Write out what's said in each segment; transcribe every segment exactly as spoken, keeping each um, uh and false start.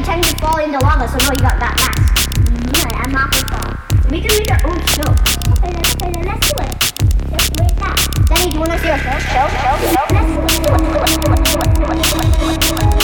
pretend you fall into lava so no you got that mask. Mm-hmm, I'm not gonna fall. We can make our own show. Okay, then, okay, then let's do it. Let's do it now. Danny, do you wanna see our show? Show, show, show. Let's do it, do it, do it, do it, do it, do it, do it, do it, do it.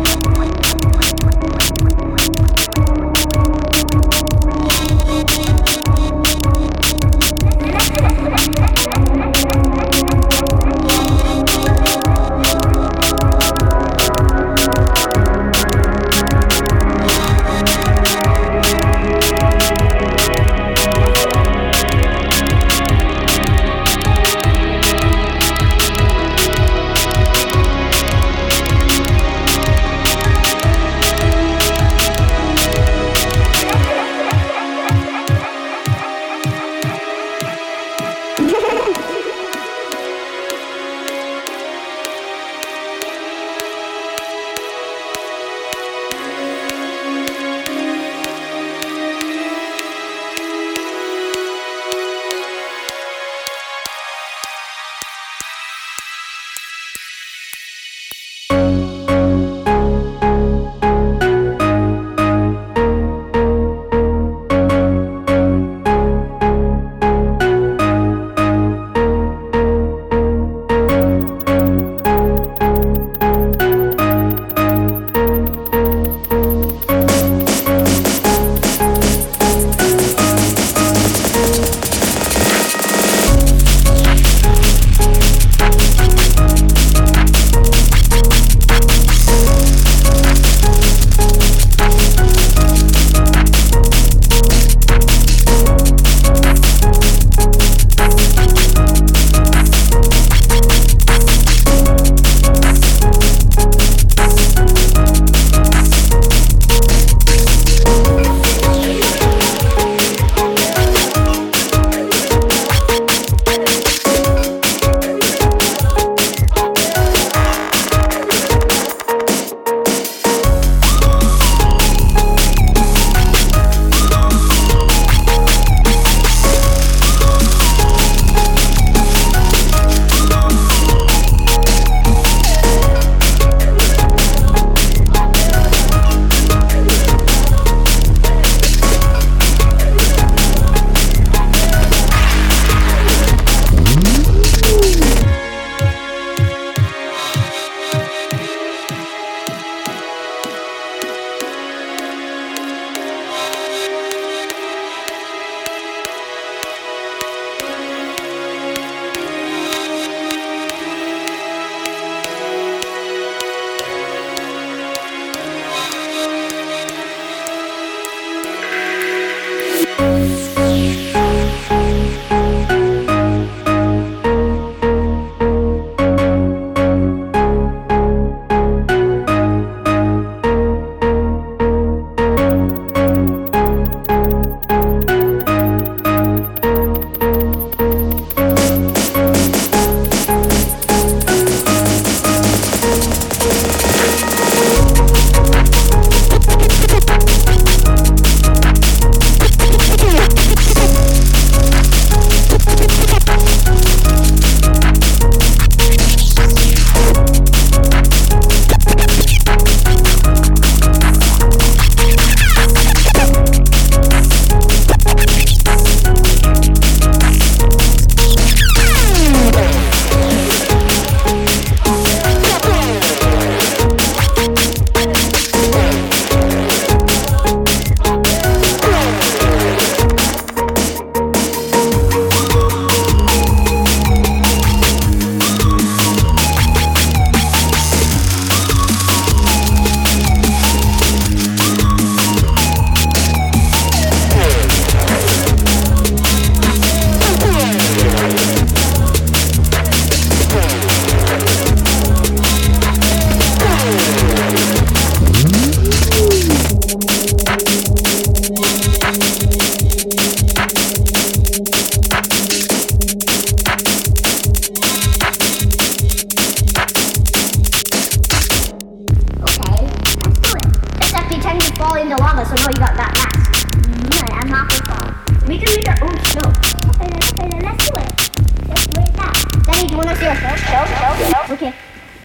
so no, you got that mask. Mm, I'm not gonna fall. We can make our own show. Okay, then, okay, then let's do it. Let's do it now. Danny, do you wanna see our show? Show, show, show. Okay.